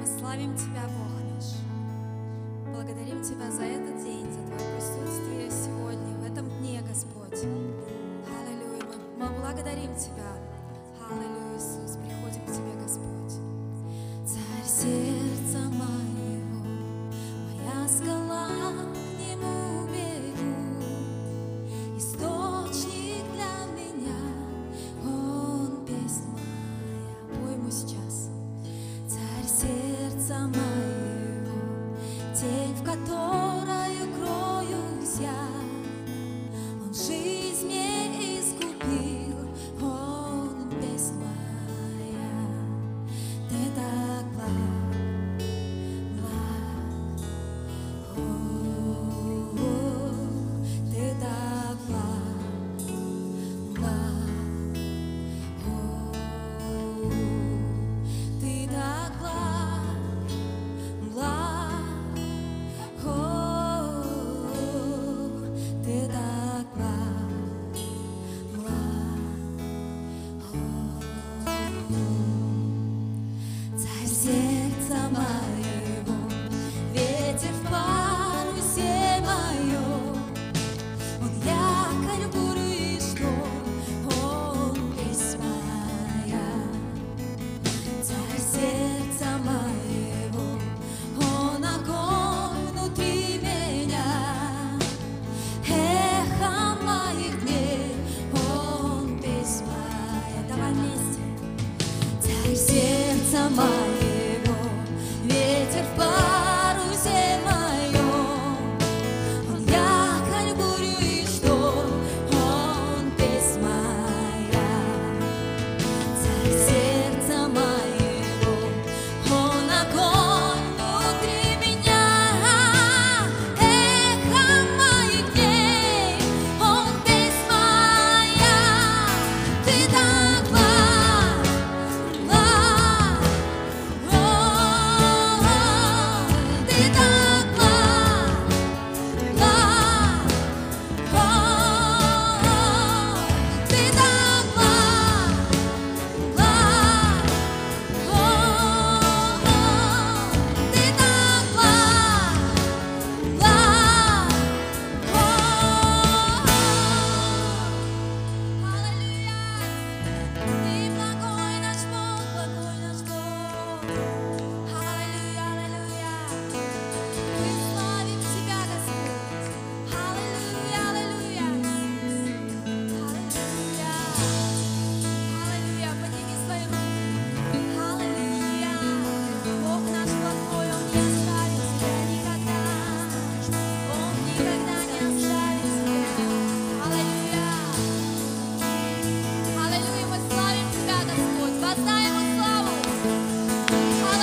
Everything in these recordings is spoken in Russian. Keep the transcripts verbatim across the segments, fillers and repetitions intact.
Славим Тебя, Бог наш. Благодарим Тебя за этот день, за Твое присутствие сегодня, в этом дне, Господь. Аллилуйя. Мы, мы благодарим Тебя. Аллилуйя, Иисус. Приходим к Тебе, Господь. Царь сердца моего, моя скала, к Нему бегу. Источник для меня, Он песнь моя. Пой ему сейчас. Царь сердца моего, тень, в которую кроюсь я, Он жизнь мне искупил, Он песнь моя. Ты так благ, благ, о, Ты так благ, благ, о, Ты так благ, благ, о, Ты так благ, благ, о. Царь сердца моего, ветер в парусе моем, Он якорь в бурю и шторм, Он песнь моя. Царь сердца моего, Он огонь внутри меня, эхо моих дней, Он песнь моя. Давай вместе. Царь сердца моего, ветер в парусе моем, Он якорь в бурю и шторм, Он песнь моя. Царь сердца моего, Он огонь внутри меня, эхо моих дней, Он песнь моя. Ты так благ, благ, о, Ты так благ, благ, о, Ты так благ, благ, о, Ты так благ, благ, о. Аллилуйя! Ты благой наш Бог, благой наш Бог. Аллилуйя, аллилуйя. Мы славим Тебя, Господь. Аллилуйя, аллилуйя. Аллилуйя. Аллилуйя. Подними свои руки. Аллилуйя. Бог наш благой, Он не оставит тебя никогда. Он никогда не оставит тебя. Аллилуйя. Аллилуйя, мы славим Тебя, Господь, воздай Ему славу. Аллилуйя.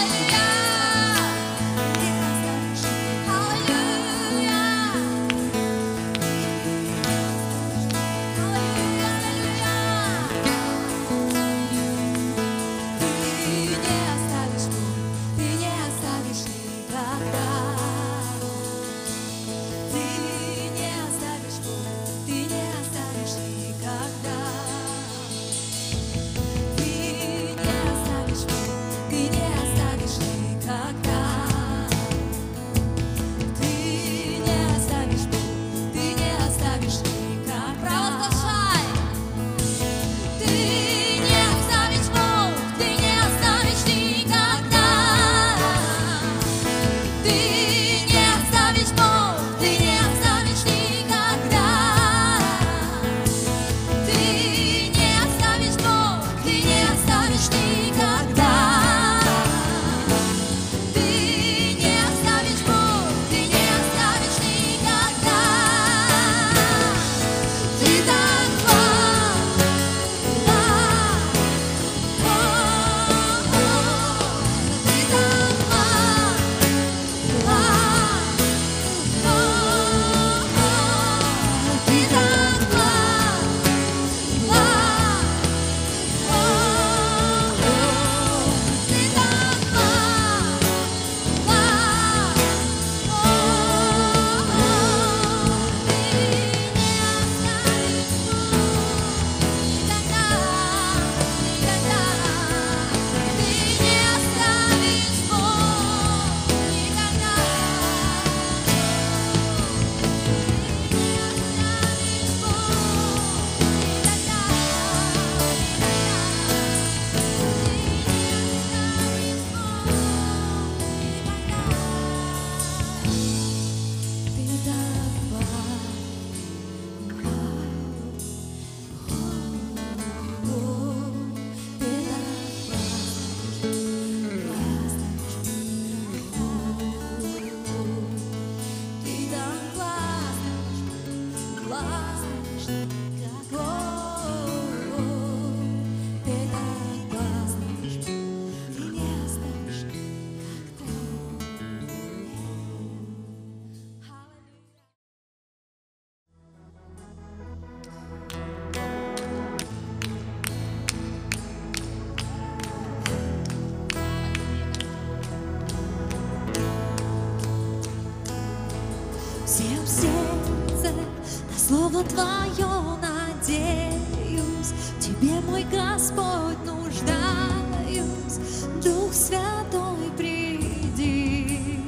Слово Твое надеюсь, Тебе, мой Господь, нуждаюсь. Дух Святой, приди.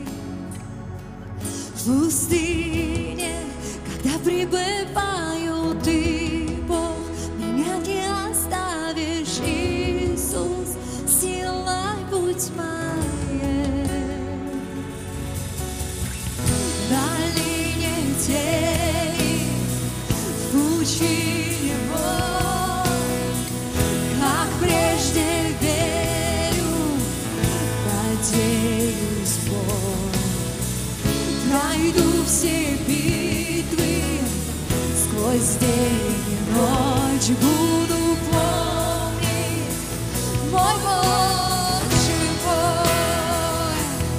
В пустыне, когда пребываю, Ты, Бог, меня не оставишь, Иисус, силой будь моей. В долине тени, в пучине боль, как прежде верю, надеюсь, Бог. Пройду все битвы, сквозь день и ночь буду помнить, мой Бог живой.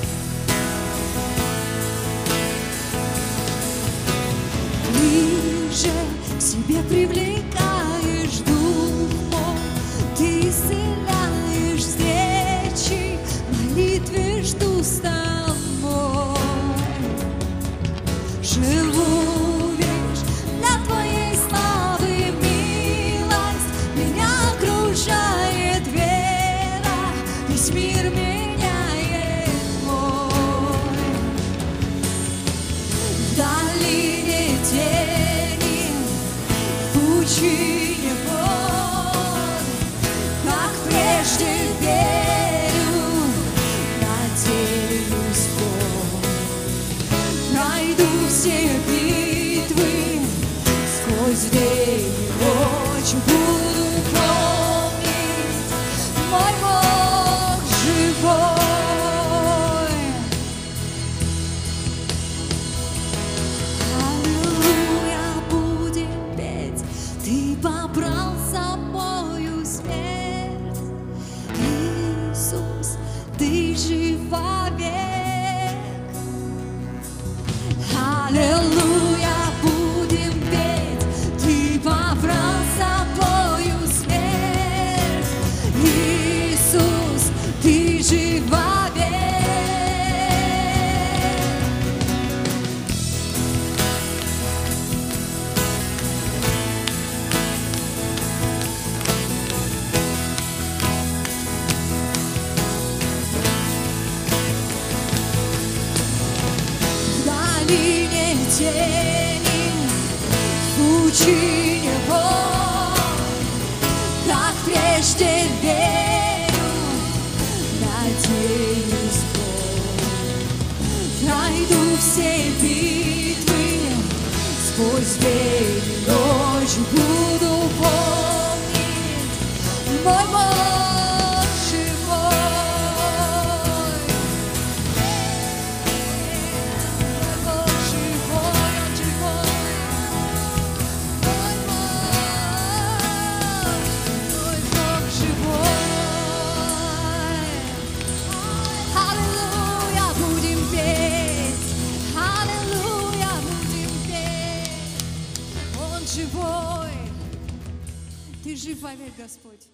Ближе к себе привлекаешь дух мой, Ты исцеляешь встречи, молитвы жду с Тобой. Живу лишь для Твоей славы, милость меня окружает, вера, весь мир меняет мой. В долине тени, в пучине боль, как прежде верю, надеюсь, Бог. Пройду все битвы, сквозь день и ночь буду помнить, мой Бог живой. Аллилуйя, будем петь, Ты побрал с собою смерть, Иисус, Ты жив вовек. Аллилуйя, будем петь, Ты побрал с собою смерть, Иисус, Ты жив вовек. В долине тени, в пучине боль, как прежде верю, надеюсь, Бог. Пройду все битвы, сквозь день и ночь буду помнить, мой Бог живой. Мой Бог живой, Он живой. Мой Бог, мой Бог живой. Аллилуйя, будем петь. Аллилуйя, будем петь. Он живой. Ты жив вовек, Господь.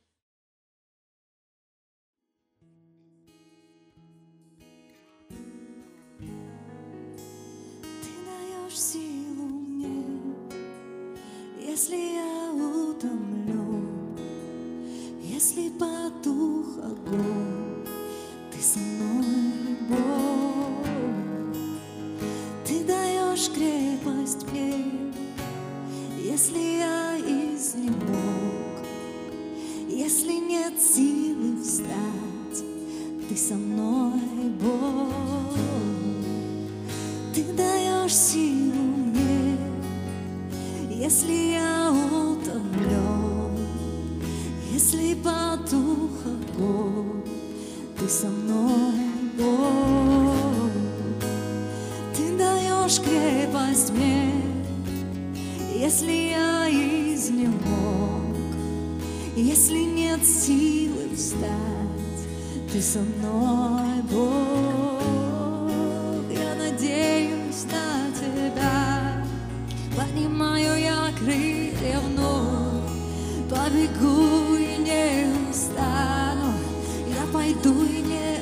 Ты даешь силу мне, если я утомлю, если потух огонь, Ты со мной, Бог. Ты даешь крепость мне, если я изнемог, если нет силы встать, Ты со мной, Бог. Ты даешь силу мне, если я утомлен, если потух огонь, Ты со мной, Бог. Ты даешь крепость мне, если я изнемог, если нет силы встать, Ты со мной, Бог. Я надеюсь на Тебя, поднимаю я крылья вновь, побегу и не устану, я пойду и не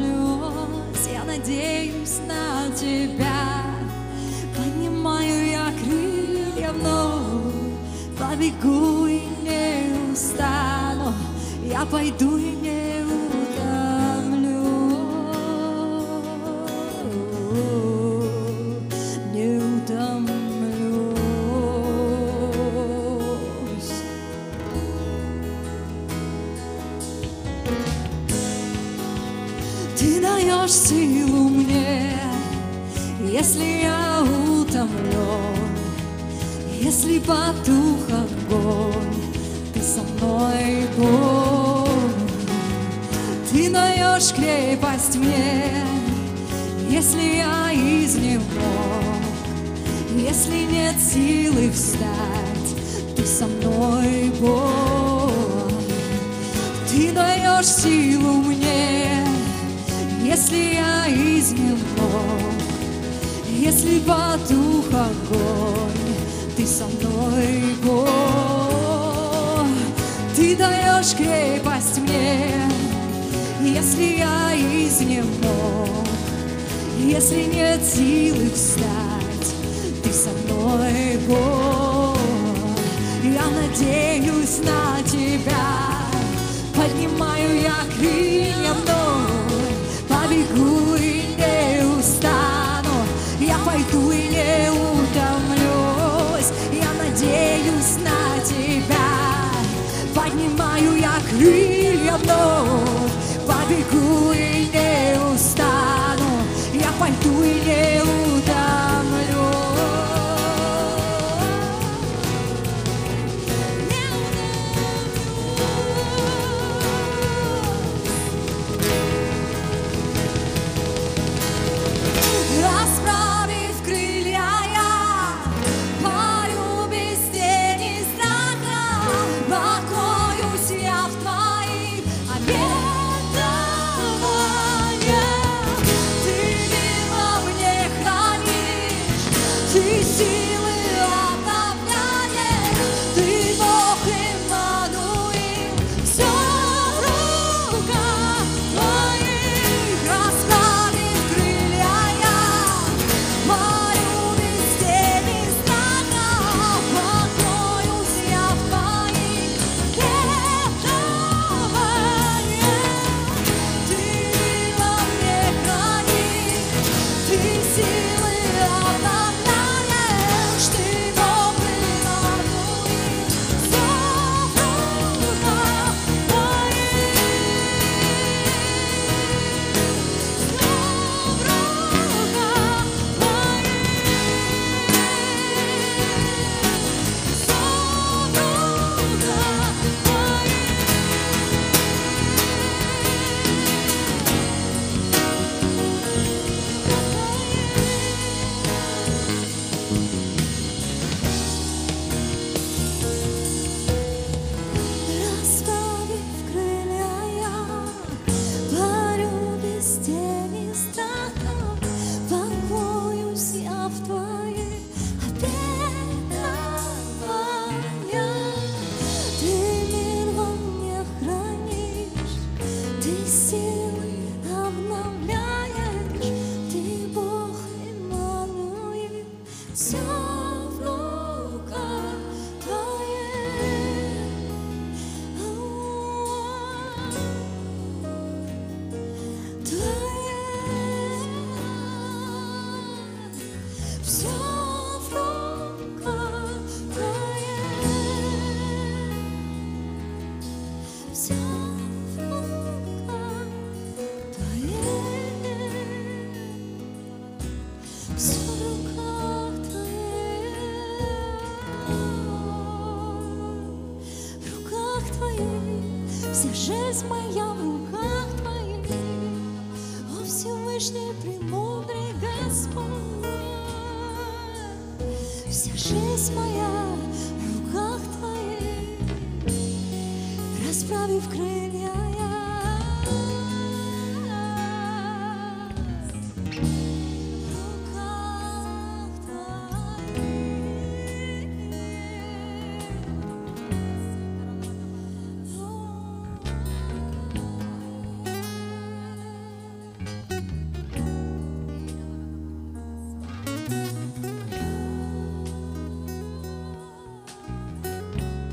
утомлюсь. Я надеюсь на Тебя, поднимаю я побегу и не устану, я пойду и не утомлюсь, не утомлюсь. Ты даешь силу мне, если я утомлен, если потух огонь, ты со мной, Бог. Ты даешь крепость мне, если я изнемог, если нет силы встать, ты со мной, Бог. Ты даешь силу мне, если я изнемог, если потух огонь, ты со мной, Бог. Ты даешь крепость мне, если я изнемог, если нет силы встать, ты со мной, Бог. Я надеюсь на Тебя, поднимаю я крылья вновь, побегу и не устану, я пойду и не утомлюсь. Я надеюсь на Тебя, поднимаю я крылья вновь, побегу и не устану, я пойду и не утомлюсь. Расправив крылья, я парю без тени страха, покоюсь я в Твоих обетованиях. Ты мило мне хранишь, Ты силы обновляешь, Ты Бог Иммануил, все в руках Твоих. Расправив крылья, я парю без тени страха, покоюсь я в Твоих обетованиях. Ты мило мне хранишь, Ты силы обновляешь, Ты Бог Иммануил, все в руках Твоих. Все в руках Расправив крылья, я парю без тени страха, покоюсь я в Твоих обетованиях. Ты мир во мне хранишь, Ты силы обновляешь, Ты Бог Иммануил, все в руках Твоих. Все в руках Твоих, все в руках Твоих, все в руках Твоих, в руках Твоих, вся жизнь моя в руках Твоих, о Всевышний премудрый Господь. Вся жизнь моя в руках Твоих, расправив крылья, я в руках Твоих.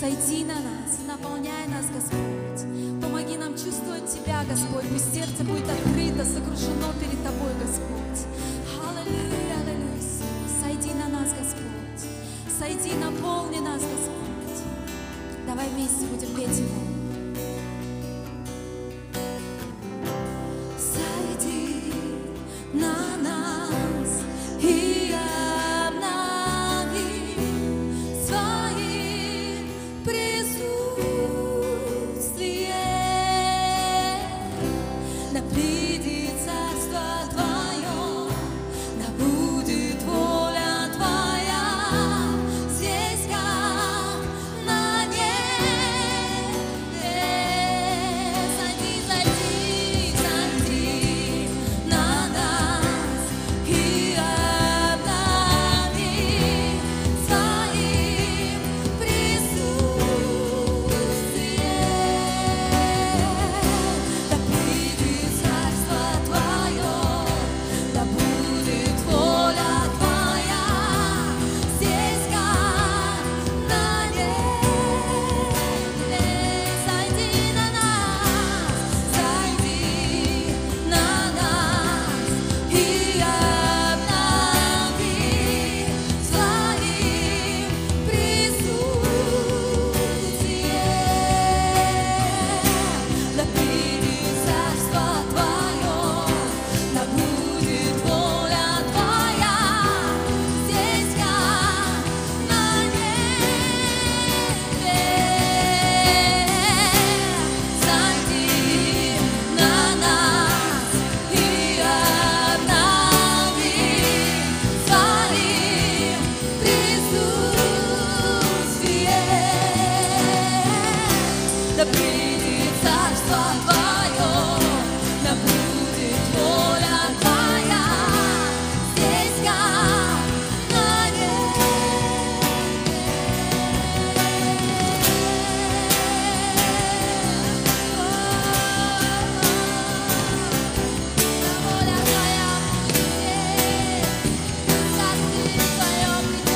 Сойди на нас, наполняй нас, Господь. Помоги нам чувствовать Тебя, Господь. Пусть сердце будет открыто, сокрушено перед Тобой, Господь. Аллилуйя, аллилуйя, Иисус. Сойди на нас, Господь. Сойди, наполни нас, Господь. Давай вместе будем петь Его. Сойди на нас и обнови своим присутствием. Да придет царство Твое, да будет воля Твоя здесь, как на небе. Сойди, сойди, сойди на нас и обнови своим присутствием. Да придет царство Твое, да будет воля Твоя здесь, как на небе. Сойди на нас, сойди на нас и обнови своим присутствием. Да придет царство Твое, да будет воля Твоя здесь, как на небе. Сойди на нас и обнови своим присутствием. Да придет царство Твое, да будет воля Твоя здесь, как на Воля Твоя здесь, Царствие Твое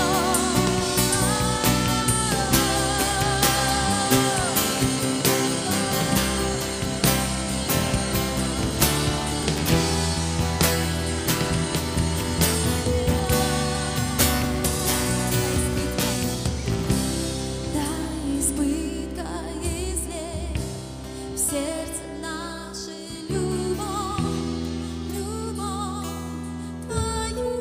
до избытка излей в сердце наше любовь, любовь Твою.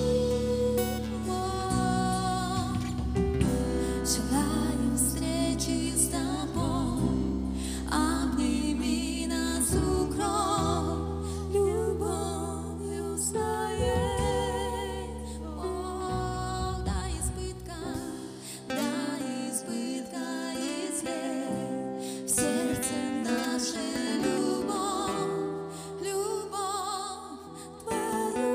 Желаем встречи с Тобой, обними нас, укрой любовью Своей. О, до избытка, до избытка излей в сердце наше любовь, любовь Твою.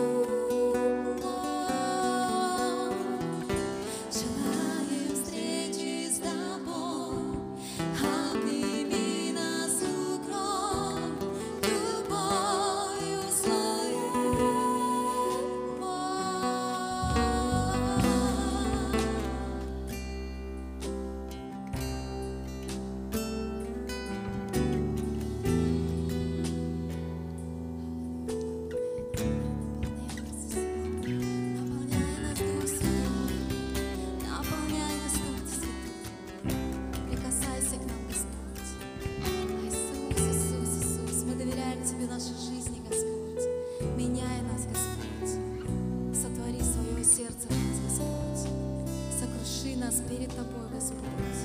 Желаем встречи с Тобой, обними нас, укрой любовью Своей. Наполняй нас, Дух Святой, наполняй нас, Дух Святой. Прикасайся к нам, Господь. Иисус, Иисус, Иисус, мы доверяем Тебе наши жизни, Господь. Меняй нас, Господь. Сотвори свое сердце в нас, Господь. Сокруши нас перед Тобой, Господь.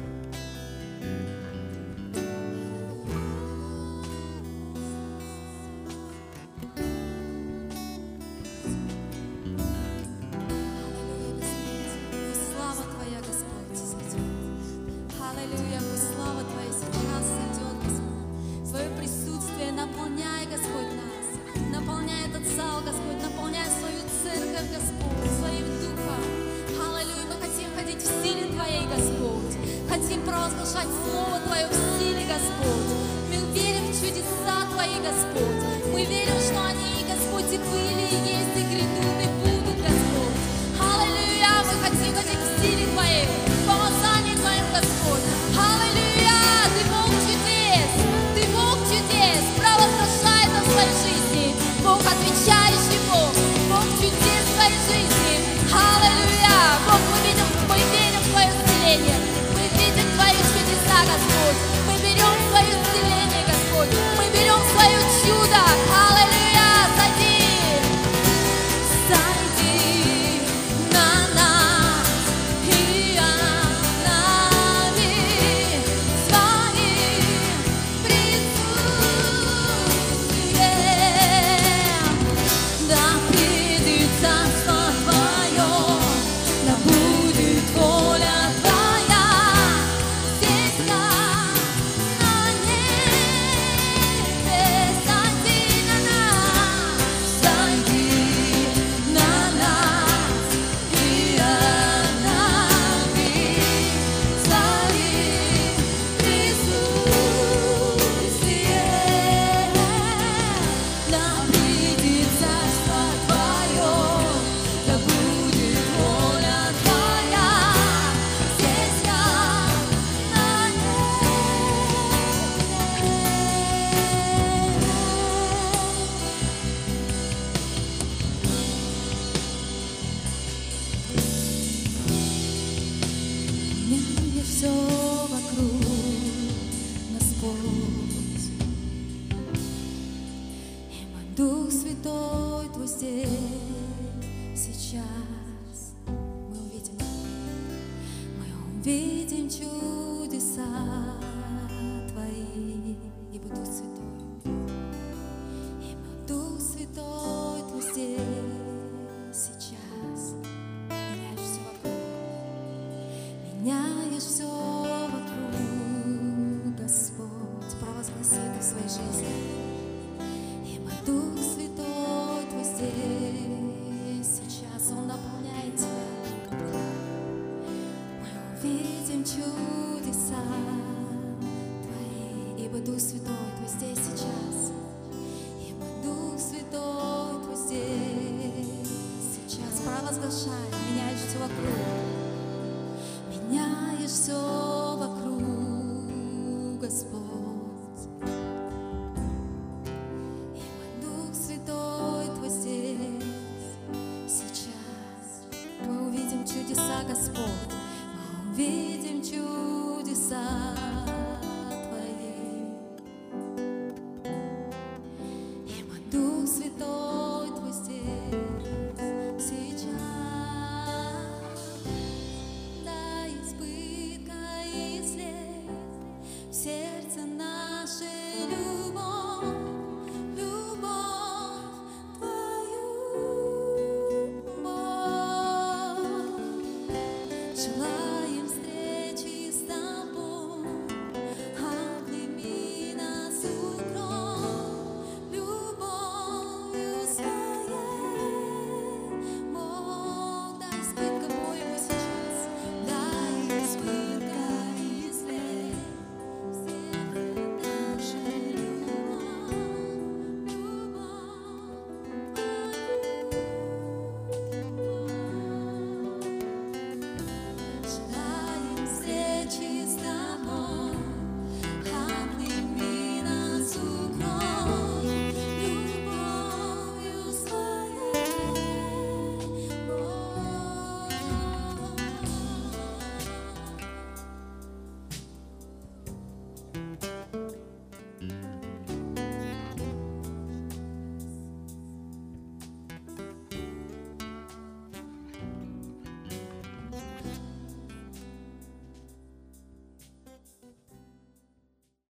Аллилуйя, Господь. Пусть слава Твоя, Господь, сойдет. Аллилуйя, пусть слава Твоя сейчас сойдет, Господь. Твое присутствие наполняй, Господь, нас. Наполняй этот зал, Господь, наполняй свою церковь, Господь, своим духом. Аллилуйя, мы хотим ходить в силе Твоей, Господь. Хотим провозглашать Слово Твое в силе, Господь. Мы верим в чудеса Твои, Господь. Мы верим, что они, Господь, и были, и есть, и грядут, и будут, Господь. Аллилуйя, мы хотим ходить в силе Твоей, в помазании Твоем, Господь. Аллилуйя! Ты Бог чудес! Ты Бог чудес! Провозглашай это в своей жизни. Бог отвечающий Бог. Бог чудес в твоей жизни. Аллилуйя! Бог, мы видим, мы верим в Твое исцеление. Мы видим Твои чудеса, Господь. Мы берем Твое исцеление, Господь. Мы берем свое чудо. Аллилуйя! Сойди! Сойди на нас и обнови своим присутствием. Да придет царство Твое, да будет воля Твоя здесь, как на небе. Сойди на нас, сойди на нас и обнови своим присутствием. Да придет царство Твое, да будет воля Твоя здесь, как на небе. Меняя все вокруг, Господь, и мой Дух Святой Твой здесь сейчас. Мы увидим, мы увидим чудеса Твои, ибо Дух Святой, ибо Дух Святой Твой здесь сейчас. Меняешь все вокруг, меняешь все вокруг, Господь. Провозгласи это в своей жизни. Ибо Дух Святой Твой здесь сейчас, Он наполняет тебя. Мы увидим чудеса Твои, ибо Дух Святой Твой здесь сейчас. Ибо Дух Святой Твой здесь сейчас. Провозглашай, меняешь все вокруг. Меняешь все вокруг, Господь. Ибо Дух Святой Твой здесь сейчас. Мы увидим чудеса, Господь. Мы увидим чудеса Твои. Ибо Дух Святой Твой здесь сейчас. Да избытка излей в сердце наше любовь, любовь Твою, любовь. Желаю